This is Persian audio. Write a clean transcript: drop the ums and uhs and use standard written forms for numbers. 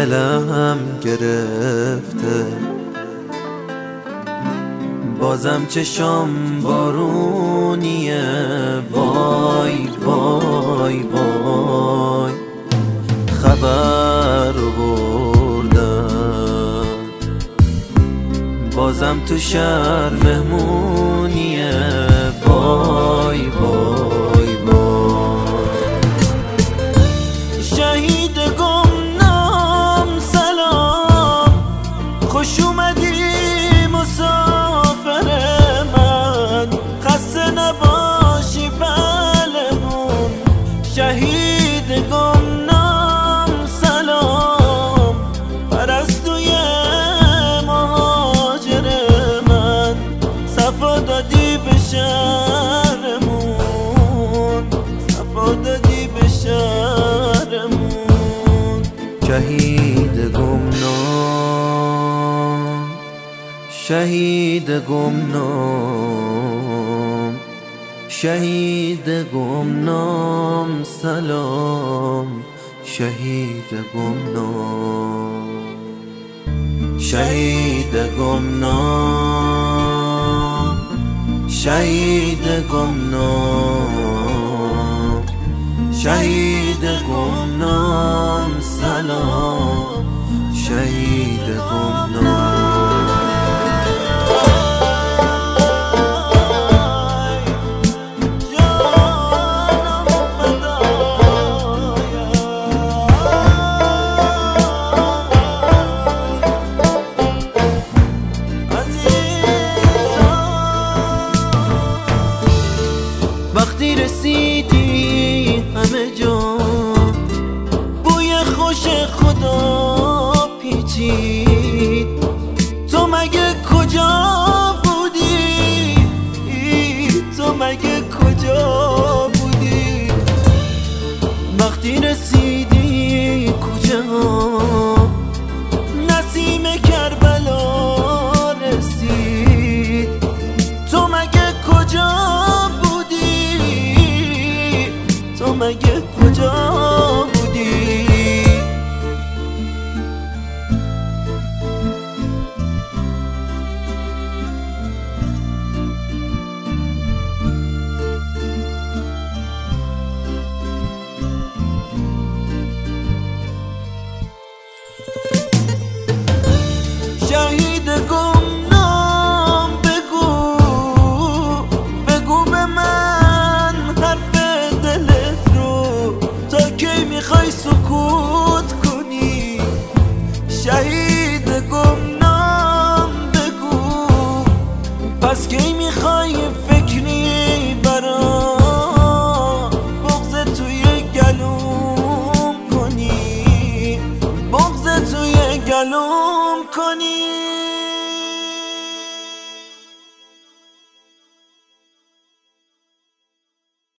دلم گرفته، بازم چشام بارونیه. وای وای وای خبر بردن، بازم تو شهر مهمونیه. وای وای وای شهید گمنام سلام، خوش اومدی مسافر من، خسته نباشی بلمون. شهید گمنام سلام، پرستوی مهاجر من، صفا دادی به شهرمون، صفا دادی به شهرمون. شهید گمنام، شهید گمنام، شهید گمنام سلام. شهید گمنام، شهید گمنام، شهید گمنام، شهید گمنام سلام. شهید گمنام. وقتی رسیدی همه جا بوی خوش خدا پیچید، تو مگه کجا بودی؟ تو مگه کجا بودی؟ وقتی رسیدی کجا نسیم کربلا رسید، تو مگه کجا بودی؟ تو مگه